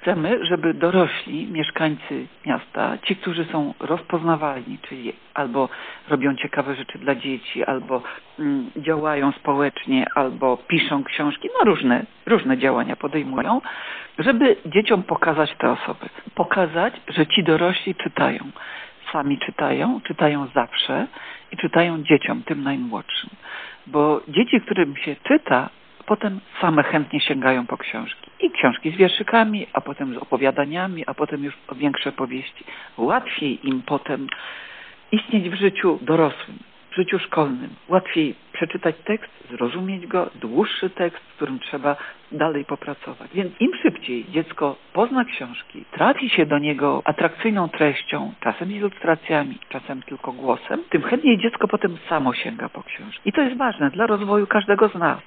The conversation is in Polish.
chcemy, żeby dorośli, mieszkańcy miasta, ci, którzy są rozpoznawalni, czyli albo robią ciekawe rzeczy dla dzieci, albo działają społecznie, albo piszą książki, różne działania podejmują, żeby dzieciom pokazać te osoby. Pokazać, że ci dorośli czytają. Sami czytają zawsze i czytają dzieciom, tym najmłodszym. Bo dzieci, którym się czyta, potem same chętnie sięgają po książki. I książki z wierszykami, a potem z opowiadaniami, a potem już większe powieści. Łatwiej im potem istnieć w życiu dorosłym, w życiu szkolnym. Łatwiej przeczytać tekst, zrozumieć go, dłuższy tekst, z którym trzeba dalej popracować. Więc im szybciej dziecko pozna książki, trafi się do niego atrakcyjną treścią, czasem z ilustracjami, czasem tylko głosem, tym chętniej dziecko potem samo sięga po książki. I to jest ważne dla rozwoju każdego z nas.